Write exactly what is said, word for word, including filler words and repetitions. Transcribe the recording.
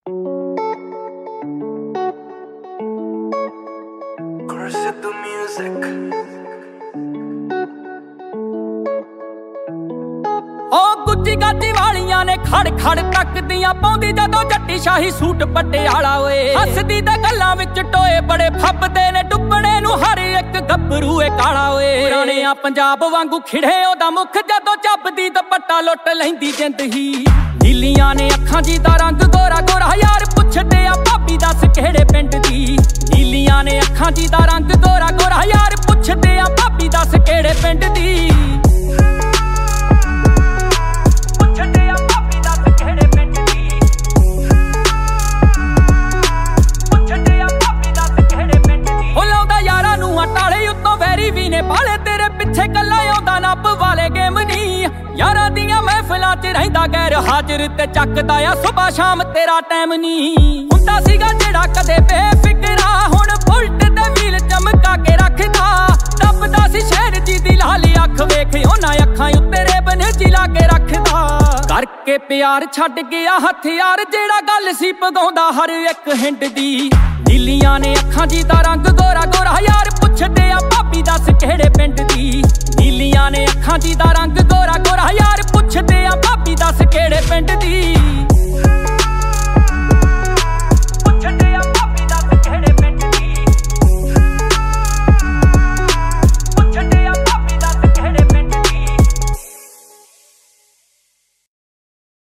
Curse the music. ਉਹ ਗੁੱਜੀ ਗਾਜੀ ਵਾਲੀਆਂ ਨੇ ਖੜ ਖੜ ਤੱਕਦੀਆਂ ਪਾਉਂਦੀ ਜਦੋਂ ਜੱਟੀ ਸ਼ਾਹੀ ਸੂਟ ਪਟਿਆਲਾ ਓਏ ਹੱਸਦੀ ਤੇ ਗੱਲਾਂ ਵਿੱਚ ਟੋਏ ਬੜੇ ਫੱਬਦੇ ਨੇ ਡੁੱਬਣੇ ਨੂੰ ਹਰ ਇੱਕ ਗੱਭਰੂ ਏ ਕਾਲਾ ਓਏ ਪੁਰਾਣਿਆਂ ਪੰਜਾਬ ਵਾਂਗੂ ਖਿੜੇ ਉਹਦਾ ਮੁਖ ਜਦੋਂ ਚੱਬਦੀ ਦੁਪੱਟਾ ਲੁੱਟ ਲੈਂਦੀ ਜਿੰਦ ਹੀ ਨੀਲੀਆਂ ਨੇ ਅੱਖਾਂ ਜੀ ਦਾ ਰੰਗ ਗੋਰਾ ਗੋਰਾ ਯਾਰ ਪੁੱਛਦੇ ਆ ਭਾਬੀ ਦੱਸ ਕਿਹੜੇ ਪਿੰਡ ਦੀ ਨੀਲੀਆਂ ਨੇ ਅੱਖਾਂ ਜੀ ਦਾ ਰੰਗ ਗੋਰਾ ਗੋਰਾ ਯਾਰ ਪੁੱਛਦੇ ਆ ਭਾਬੀ ਦੱਸ ਕਿਹੜੇ ਪਿੰਡ ਦੀ ਬਾਲੇ ਤੇਰੇ ਪਿੱਛੇ ਕੱਲਾ ਆਉਂਦਾ ਨੱਬ ਵਾਲੇ ਗੇਮ ਨੀ ਯਾਰਾਂ ਦੀਆਂ ਮਹਿਫਲਾਂ 'ਚ ਰਹਿੰਦਾ ਗੈਰ ਹਾਜ਼ਰ ਤੇ ਚੱਕਦਾ ਆ ਸੁਬਾ ਸ਼ਾਮ ਤੇਰਾ ਟਾਈਮ ਨੀ ਹੁੰਦਾ ਸੀਗਾ ਜਿਹੜਾ ਕਦੇ ਬੇਫਿਕਰਾ ਹੁਣ ਬੁਲਟ ਤੇ ਵੀਲ ਚਮਕਾ ਕੇ ਰੱਖਦਾ ਦੱਬਦਾ ਸੀ ਸ਼ਹਿਰ ਜੀ ਦੀ ਲਾਲੀ ਅੱਖ ਵੇਖ ਉਹਨਾਂ ਅੱਖਾਂ ਉੱਤੇ ਰੇਬਨ ਜੀ ਲਾ ਕੇ ਰੱਖਦਾ ਕਰਕੇ ਪਿਆਰ ਛੱਡ ਗਿਆ ਹਥਿਆਰ ਜਿਹੜਾ ਗੱਲ ਸੀ ਪਗਾਉਂਦਾ ਹਰ ਇੱਕ ਹਿੰਡ ਦੀ ਨੀਲੀਆਂ ਨੇ ਅੱਖਾਂ ਜੀ ਦਾ ਰੰਗ ਗੋਰਾ ਗੋਰਾ ਯਾਰ ਪੁੱਛਦੇ ਆ ਭਾਬੀ ਦੱਸ ਕਿਹੜੇ ਪਿੰਡ ਦੀ ਨੀਲੀਆਂ ਨੇ ਅੱਖਾਂ ਜੀ ਦਾ ਰੰਗ